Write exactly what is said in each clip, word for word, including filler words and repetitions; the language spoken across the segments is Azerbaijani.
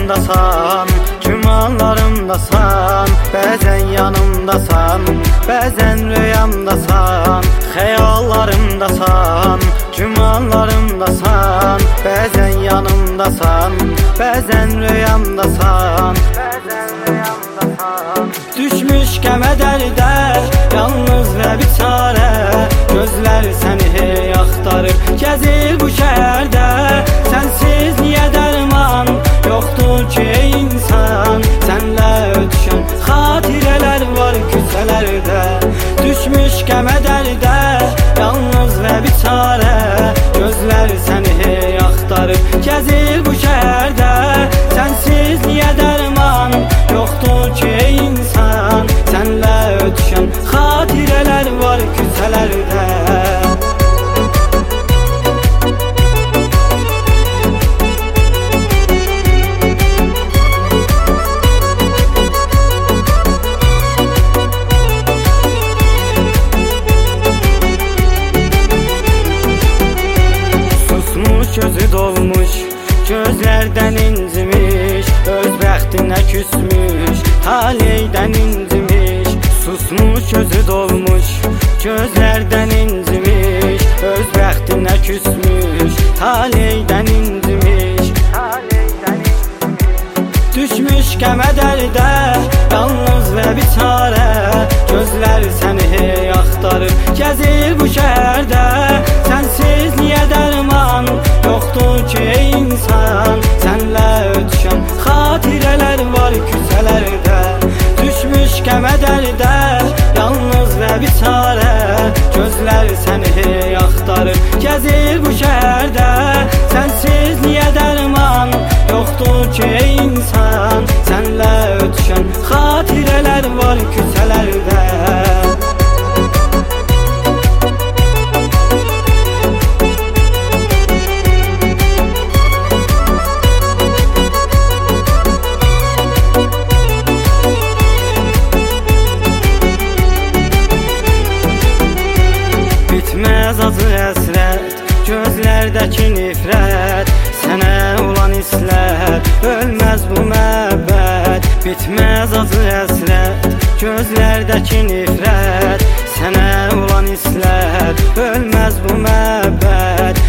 Xəyallarımdasan, gümanlarımdasan, bəzən yanımdasan, bəzən rüyamdasan. Xəyallarımdasan, gümanlarımdasan, bəzən yanımdasan, bəzən rüyamdasan. Düşmüş qəmə dərdə, yalnız və biçarə, gözlər səni hey axtarır, gəzir bu şəhərdə. Sənsiz niyə dərman yoxdur ki insan, sənlə ötüşən xatirələr var küçələrdə. Düşmüş qəmə dərdə, yalnız və biçarə, gözlər səni hey axtarır, gəzir bu şəhərdə. Sənsiz niyə dərman yoxdur ki insan, sənlə ötüşən xatirələr var küçələrdə. Gözü dolmuş, gözlərdən incimiş, öz bəxtinə küsmüş, taleydən incimiş. Susmuş, gözü dolmuş, gözlərdən incimiş, öz bəxtinə küsmüş, taleydən incimiş. Düşmüş qəmə dərdə, yalnız və biçarə, gözlər səni hey axtarır, gəzir bu şəhərdə. Sənsiz niyə dərman yoxdur ki insan, sənlə ötüşən xatirələr var küçələrdə. Düşmüş qəmə dərdə, yalnız və biçarə, gözlər səni hey axtarır, gəzir bu şəhərdə. Sənsiz niyə dərman yoxdur ki insan, sənlə ötüşən xatirələr var küçələrdə. Bitməz acı həsrət, gözlərdəki nifrət, sənə olan islət, ölməz bu məhəbbət. Bitməz acı həsrət, gözlərdəki nifrət, sənə olan islət, ölməz bu məhəbbət.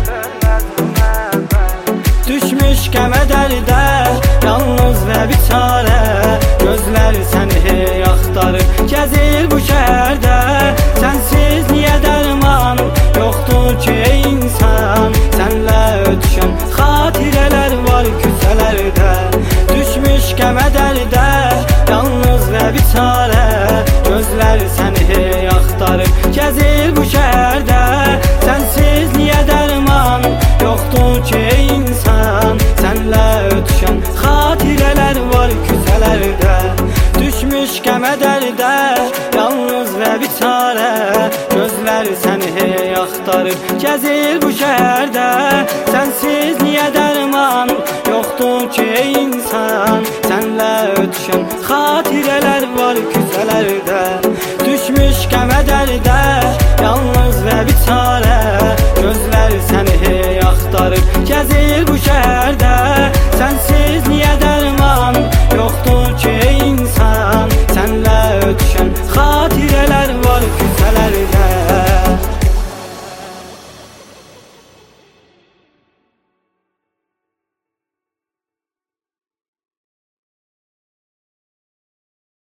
Düşmüş qəmə dərdə, yalnız və biçarə, gözlər səni hey axtarır, gəzir bu şəhərdə. Sənsiz niyə dərman yoxdur ki insan, sənlə ötüşən xatirələr var küçələrdə. Düşmüş qəmə dərdə, yalnız və biçarə, gözlər səni hey axtarır, gəzir bu şəhərdə. Sənsiz niyə dərman yoxdur ki insan, sənlə ötüşən xatirələr var küçələrdə. Düşmüş qəmə dərdə, yalnız və biçarə, gözlər səni hey axtarır, gəzir bu şəhərdə. Sənsiz niyə dərman yoxdur ki insan, sənlə ötüşən xatirələr var küçələrdə. Düşmüş qəmə dərdə, yalnız və biçarə, gözlər